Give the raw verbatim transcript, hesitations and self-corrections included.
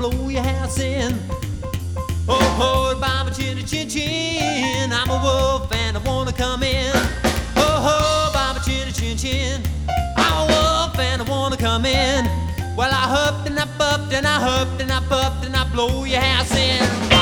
blow your house in. Oh, oh, Baba Chin Chin Chin, I'm a wolf and I wanna come in. Oh, oh, Baba Chin Chin Chin, I'm a wolf and I wanna come in. Well, I huffed and I puffed and I huffed and I puffed and I blow your house in.